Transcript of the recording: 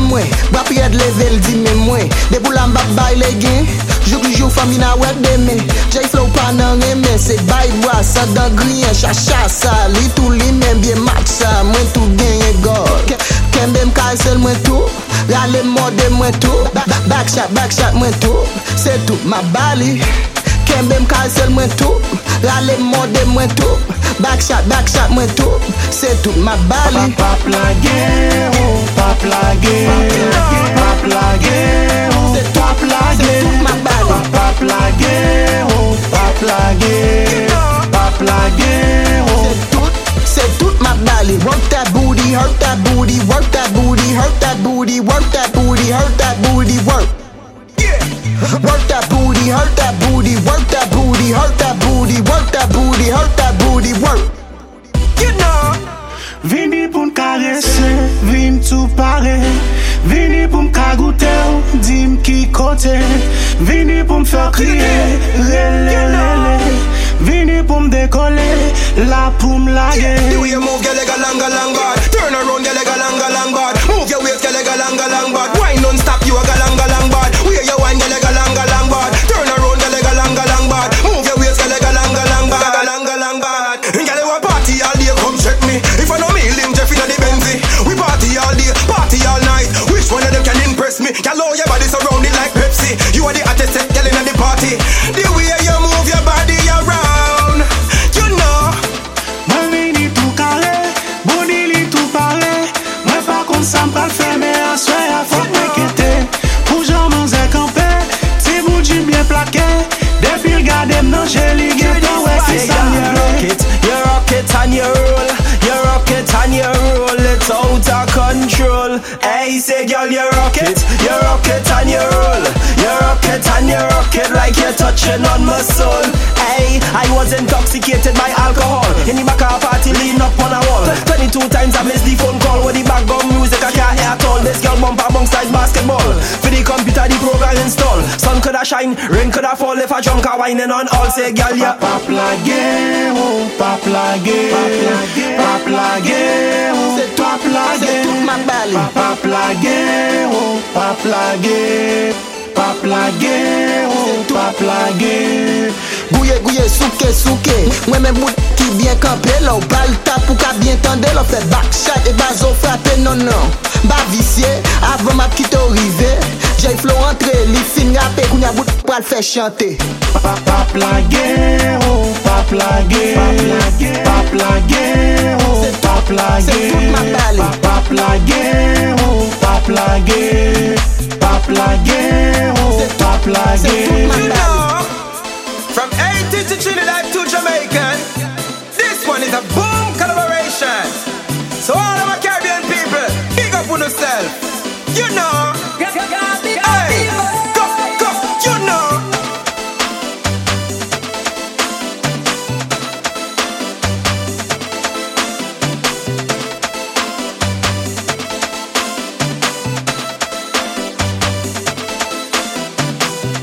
moi. Bapi de level dit mais moi. Des boules en bas bail les gains. Jour que jour famille na web demain. J'ai flow pas nan remè. C'est bail bois ça dans grien. Chacha ça. Li tout li même bien match ça. Moi tout gagne goal. Kembem cancel moi tout. Rale mode moi tout. Back shot moi tout. C'est tout ma bali. Kembem cancel moi tout. Rale mode moi tout. Back shot moi tout. C'est tout ma bali. Pas plagué, oh, pas plagué, pas plagué, oh, c'est pas plagué, c'est tout ma bali. Pas plagué, oh, pas plagué, pas plagué, oh. C'est tout ma bali. Work that booty, hurt that booty, work that booty, hurt that booty, work that booty, hurt that booty, work. Work that booty, hurt that booty, work that booty, hurt that booty, work that booty, hurt that booty, work. You know. Vini pou m'karese, vin tout pare. Vini pou m'kagouter, dim ki kote. Vini pou m'fer kriye, rele. Vini pou m'dekole, la pou m'lage. The way you move, girl, like a long bad. Turn around, girl, like a long bad. Move your waist, girl, like a long bad. Wine non-stop, you a long bad. Where you wine, girl, like a long bad. Turn around, girl, like a long bad. Move your waist, girl, like a long bad. Girl, you a party all day, come check me. If I know me, Lim Jeff inna the Benzie. We party all day, party all night. Which one of them can impress me? Girl, all your body surrounded like Pepsi. You are the hottest set, girl, inna the party. The way you move your body around, you know. Mwen vini tout carré, body li tout paré. Mwen pa kon sa m'pral fè, mais aswe a fòk mwen kete. Pou jan man zè kampe, ti bou di bien plaqué. Depi l'gade m'nan jeli gen tan wè ki sa m'yere. You rock it and you roll, you rock it and you roll, it's out of control. Hey, say girl, you rock it and you roll, you rock it and you rock it like you're touching on my soul. Hey, I was intoxicated by alcohol in the back of a party, lean up on a wall. 22 times I missed the phone call with the background music I can't hear at all. This girl bumper bounce like basketball. For the computer, the program install. Sun coulda shine, rain coulda fall if I drunk a whining on all. Say girl, yeah. Pas plagué, oh, pas plagué, pas plagué, oh, C'est tout, pas plagué, c'est tout ma bali. pas plagué, oh, pas plagué, pas plagué, oh, pas plagué. Gouye, souke. Moi même bout qui bien campé. Là, ou pas le tap pour qu'à bien tendre. Là, fait back shot et bazo frappé. Non. Ba vicié, avant ma petite arrivée. J'ai flow entré, li fin rappé. Qu'on y a bout pour le faire chanter. Pas plagué, oh, pas plagué, pas plagué, oh, pas plagué. C'est tout ma bali. Pas plagué, oh, pas plagué, pas plagué, oh, pas plagué. C'est tout ma You bali. know, from Haiti to Trinidad to Jamaican, this one is a boom collaboration. So all of my Caribbean people, big up on yourself. You know.